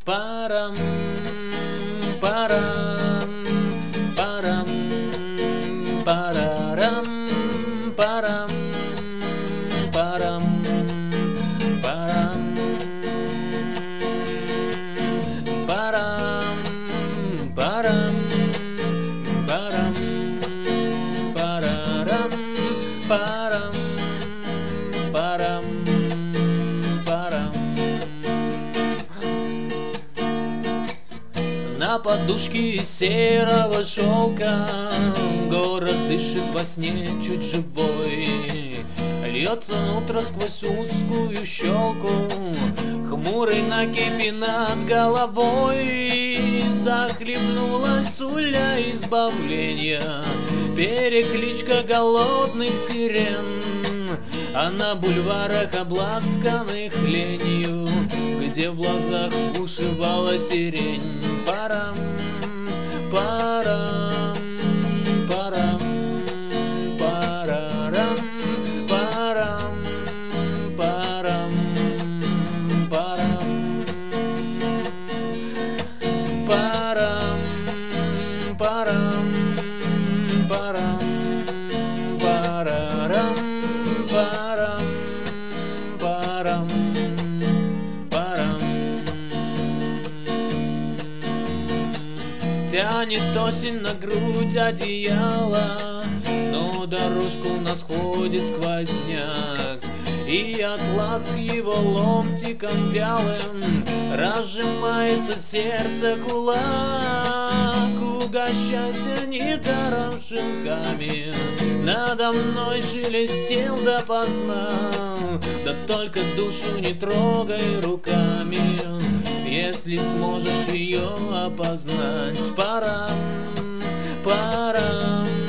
Парам, парам, парам, парарам, парам, парам, парам, парам, парам, парам, парарам, парам, парам, парам. На подушке из серого шелка город дышит во сне чуть живой. Льется утро сквозь узкую щелку, хмурый накипи над головой. Захлебнулась уля избавления, перекличка голодных сирен. А на бульварах, обласканных ленью, где в глазах бушевала сирень. Парам, парам, парам, парарам, парам, парам, парам, парам, парам, парам, парарам, парам, парам, парам. Тянет осень на грудь одеяло, но дорожку нас ходит сквозняк. И от ласк его ломтиком вялым разжимается сердце кулак. Угощайся недаром шинками, надо мной шелестел допоздна. Да только душу не трогай руками, если сможешь ее опознать. Парам, парам,